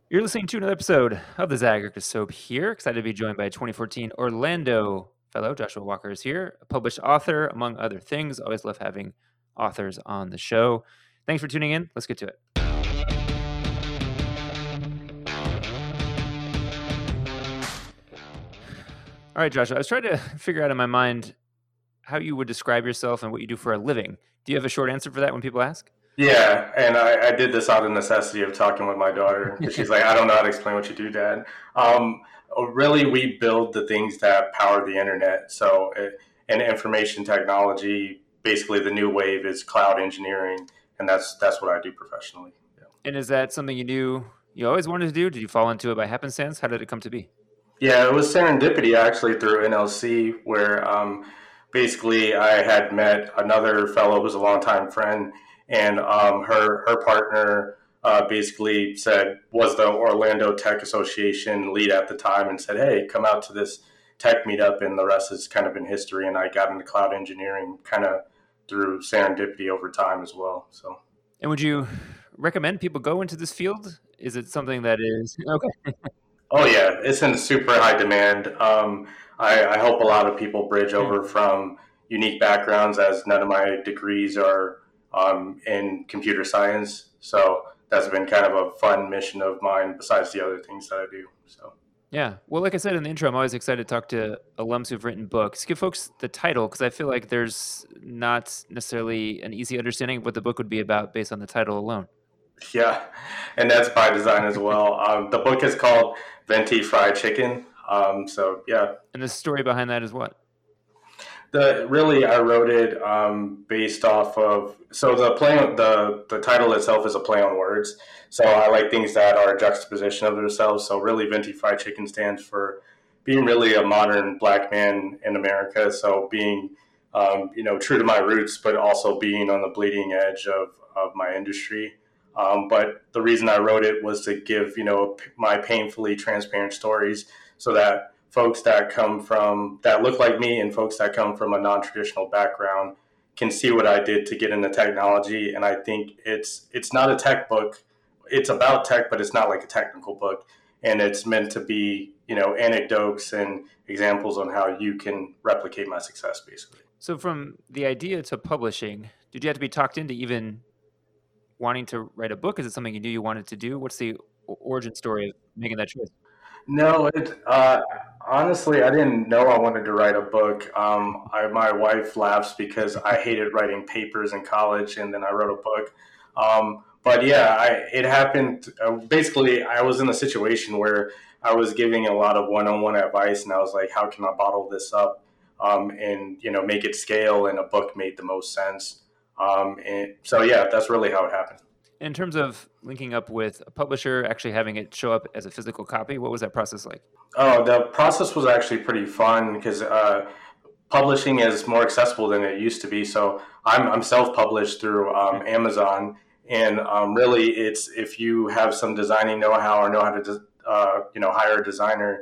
You're listening to another episode of the Zaggerka Soap here. Excited to be joined by 2014 Orlando fellow Joshua Walker is here, a published author, among other things. Always love having authors on the show. Thanks for tuning in. Let's get to it. All right, Joshua, I was trying to figure out in my mind how you would describe yourself and what you do for a living. Do you have a short answer for that when people ask? Yeah, and I did this out of necessity of talking with my daughter because she's like, I don't know how to explain what you do, Dad. Really, we build the things that power the internet. And information technology, basically, the new wave is cloud engineering, and that's what I do professionally. Yeah. And is that something you always wanted to do? Did you fall into it by happenstance? How did it come to be? Yeah, it was serendipity actually through NLC, where basically I had met another fellow who was a longtime friend, and her partner basically said was the Orlando Tech Association lead at the time, and said, "Hey, come out to this tech meetup," and the rest is kind of in history. And I got into cloud engineering kind of through serendipity over time as well. So. And would you recommend people go into this field? Is it something that is okay? Oh yeah, it's in super high demand. I hope a lot of people bridge over from unique backgrounds, as none of my degrees are in computer science. So that's been kind of a fun mission of mine, besides the other things that I do. So. Yeah. Well, like I said in the intro, I'm always excited to talk to alums who've written books. Give folks the title, because I feel like there's not necessarily an easy understanding of what the book would be about based on the title alone. Yeah, and that's by design as well. The book is called Venti Fried Chicken. So yeah. And the story behind that is what? I wrote it based off of, so the title itself is a play on words. So I like things that are a juxtaposition of themselves. So really, Venti Fried Chicken stands for being really a modern Black man in America. So being true to my roots, but also being on the bleeding edge of my industry. But the reason I wrote it was to give my painfully transparent stories, so that folks that look like me and folks that come from a non-traditional background can see what I did to get into technology. And I think it's not a tech book. It's about tech, but it's not like a technical book. And it's meant to be, anecdotes and examples on how you can replicate my success, basically. So from the idea to publishing, did you have to be talked into even wanting to write a book? Is it something you knew you wanted to do? What's the origin story of making that choice? No, honestly, I didn't know I wanted to write a book. My wife laughs because I hated writing papers in college, and then I wrote a book. But yeah, it happened. Basically, I was in a situation where I was giving a lot of one-on-one advice, and I was like, "How can I bottle this up and make it scale?" And a book made the most sense. And so yeah, that's really how it happened. In terms of linking up with a publisher, actually having it show up as a physical copy, what was that process like? Oh, the process was actually pretty fun because publishing is more accessible than it used to be. So I'm self-published through Amazon, and really, it's if you have some designing know-how or know how to hire a designer,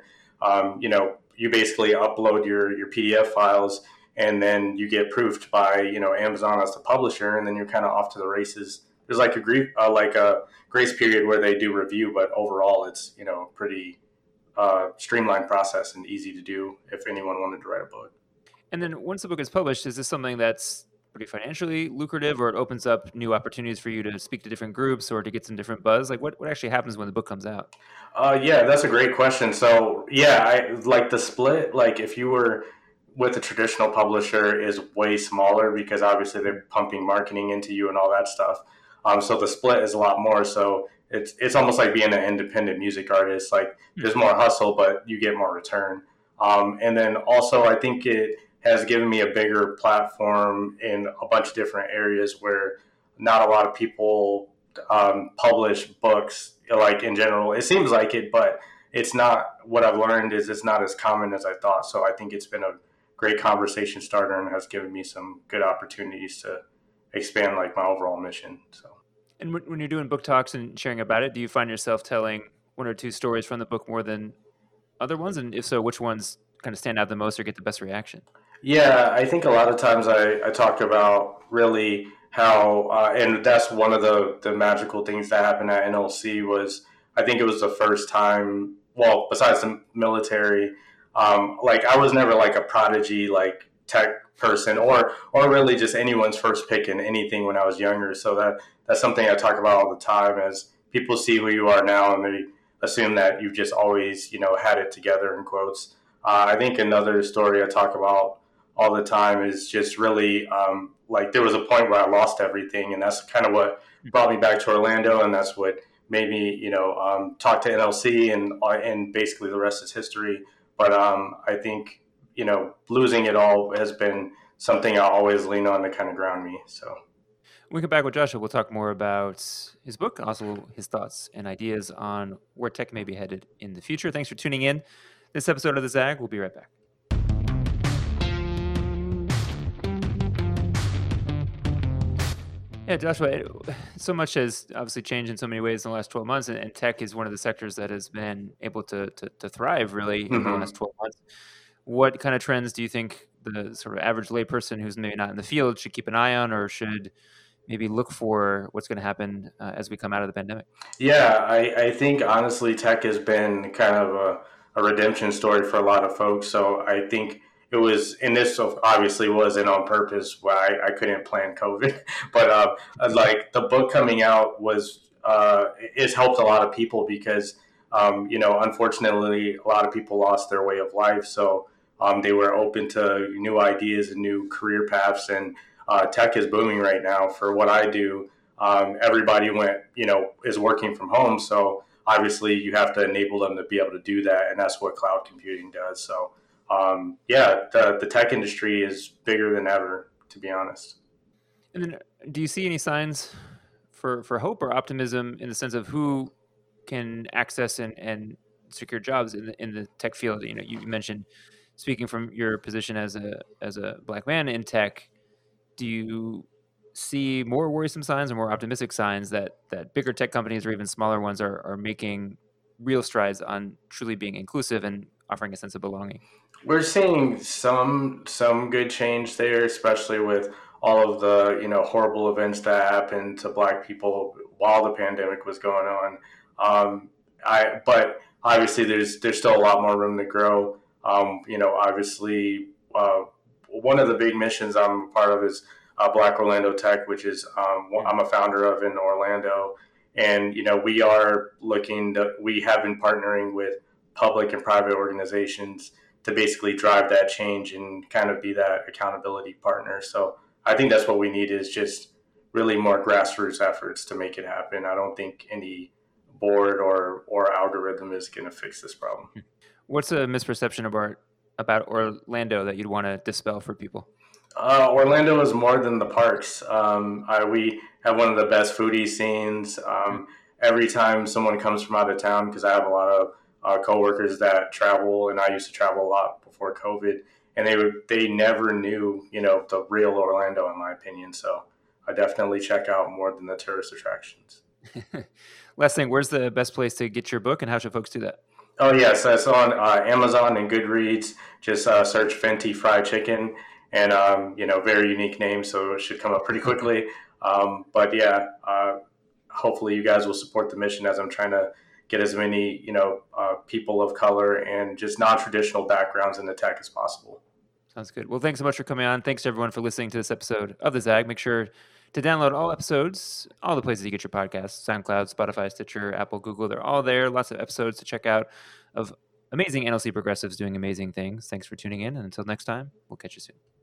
you basically upload your PDF files, and then you get proofed by Amazon as the publisher, and then you're kind of off to the races. There's like a grace period where they do review, but overall, it's pretty streamlined process and easy to do if anyone wanted to write a book. And then once the book is published, is this something that's pretty financially lucrative, or it opens up new opportunities for you to speak to different groups or to get some different buzz? Like what actually happens when the book comes out? Yeah, that's a great question. So yeah, I like the split. Like if you were with a traditional publisher is way smaller because obviously they're pumping marketing into you and all that stuff. So the split is a lot more. So it's almost like being an independent music artist. Like there's more hustle, but you get more return. And then also I think it has given me a bigger platform in a bunch of different areas where not a lot of people publish books. Like in general, it seems like it, but it's not. What I've learned is it's not as common as I thought. So I think it's been a great conversation starter and has given me some good opportunities to expand like my overall mission. So. And when you're doing book talks and sharing about it, do you find yourself telling one or two stories from the book more than other ones? And if so, which ones kind of stand out the most or get the best reaction? Yeah, I think a lot of times I talk about really how, and that's one of the magical things that happened at NLC was I think it was the first time. Well, besides the military, like I was never like a prodigy like tech person, or really just anyone's first pick in anything when I was younger. So that's something I talk about all the time. As people see who you are now, and they assume that you've just always had it together in quotes. I think another story I talk about all the time is just really like there was a point where I lost everything, and that's kind of what brought me back to Orlando, and that's what made me talk to NLC, and basically the rest is history. But I think losing it all has been something I always lean on to kind of ground me. So When we come back with Joshua, we'll talk more about his book, also his thoughts and ideas on where tech may be headed in the future. Thanks for tuning in. This episode of The Zag, we'll be right back. Yeah, Joshua, so much has obviously changed in so many ways in the last 12 months, and tech is one of the sectors that has been able to thrive really in the last 12 months. What kind of trends do you think the sort of average layperson who's maybe not in the field should keep an eye on, or should maybe look for what's going to happen as we come out of the pandemic? yeah, I think honestly, tech has been kind of a redemption story for a lot of folks. So I think it was, and this obviously wasn't on purpose. Why I couldn't plan COVID, but like the book coming out was it's helped a lot of people because unfortunately a lot of people lost their way of life. So they were open to new ideas and new career paths, and tech is booming right now. For what I do, everybody is working from home, so obviously you have to enable them to be able to do that, and that's what cloud computing does. So yeah, the tech industry is bigger than ever, to be honest. And then, do you see any signs for hope or optimism in the sense of who can access and secure jobs in the tech field? You mentioned, speaking from your position as a Black man in tech, do you see more worrisome signs or more optimistic signs that bigger tech companies or even smaller ones are making real strides on truly being inclusive and offering a sense of belonging? We're seeing some good change there, especially with all of the horrible events that happened to Black people while the pandemic was going on. But obviously there's still a lot more room to grow. Obviously, one of the big missions I'm a part of is Black Orlando Tech, which is I'm a founder of in Orlando, and we have been partnering with public and private organizations to basically drive that change and kind of be that accountability partner. So I think that's what we need, is just really more grassroots efforts to make it happen. I don't think any board or algorithm is going to fix this problem. What's a misperception about Orlando that you'd want to dispel for people? Orlando is more than the parks. We have one of the best foodie scenes. Every time someone comes from out of town, because I have a lot of coworkers that travel, and I used to travel a lot before COVID, and they never knew the real Orlando, in my opinion. So I definitely check out more than the tourist attractions. Last thing, where's the best place to get your book, and how should folks do that? Oh yes, that's on Amazon and Goodreads. Just search Fenty Fried Chicken, and very unique name, so it should come up pretty quickly. But yeah, hopefully you guys will support the mission as I'm trying to get as many people of color and just non-traditional backgrounds in the tech as possible. Sounds good. Well, thanks so much for coming on. Thanks to everyone for listening to this episode of The Zag. Make sure to download all episodes, all the places you get your podcasts: SoundCloud, Spotify, Stitcher, Apple, Google. They're all there. Lots of episodes to check out of amazing NLC progressives doing amazing things. Thanks for tuning in, and until next time, we'll catch you soon.